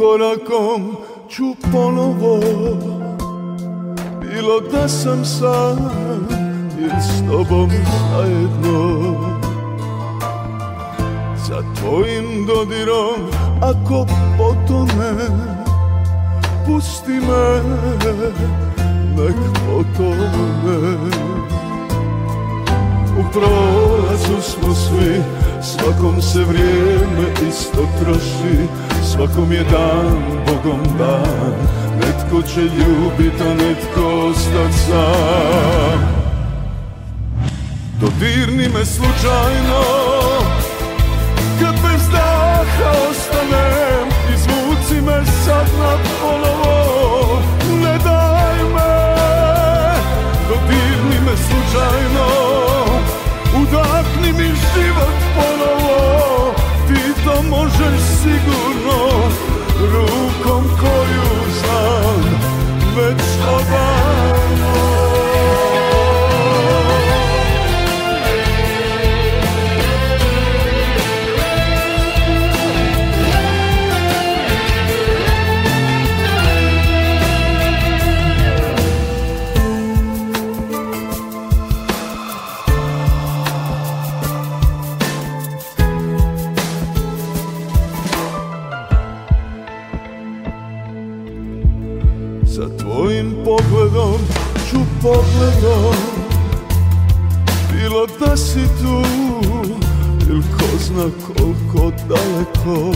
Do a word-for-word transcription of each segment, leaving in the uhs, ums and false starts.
korakom ću ponovo, bilo da sam sam ili s tobom zajedno. Za tvojim dodirom ako potonem, pusti me, nek potonem. U prolazu smo svi, svakom se vrijeme isto troši, svakom je dan Bogom dan, netko će ljubit, a netko ostat sam. Dodirni me slučajno, kad bez daha ostanem, izvuci me sad na ponovo, ne daj me. Dodirni me slučajno, udahni mi život ponovo, ti to možeš sigurno, rukom koju znam već odavno. Za tvojim pogledom ću pogledom, bilo da si tu ili ko zna koliko daleko.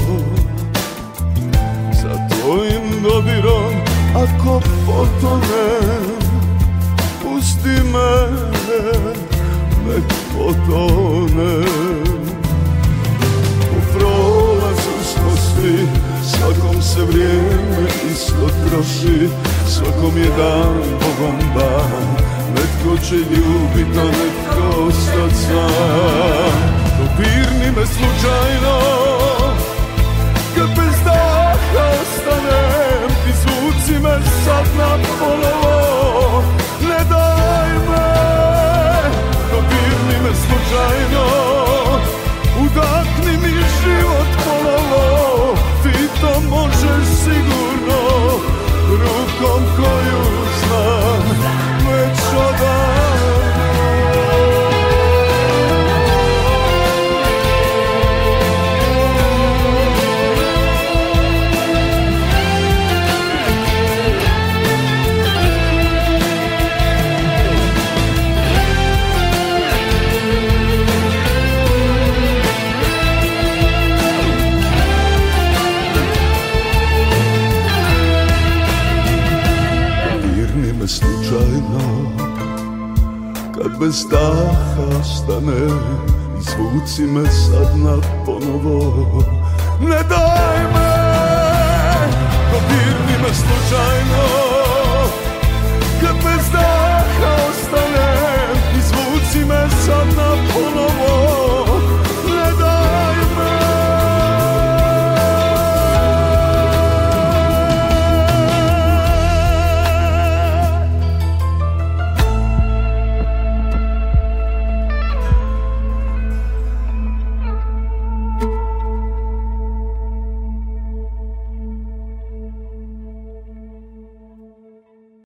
Za tvojim dodirom ako potonem, pusti me, nek potonem. U prolazu smo svi, svakom se vrijeme isto troši, svakom je dan Bogom dan, netko će ljubit, a netko ostat sam. Dodirni me slučajno, kad bez daha ostanem, izvuci me sad na ponovo, ne daj me. Dodirni me slučajno, udahni mi život ponovo, ti to možeš sigurno, rukom koju znam već odavno. Slučajno, kad bez daha ostane, izvuci me sad na ponovo, ne daj me. Dodirni me slučajno,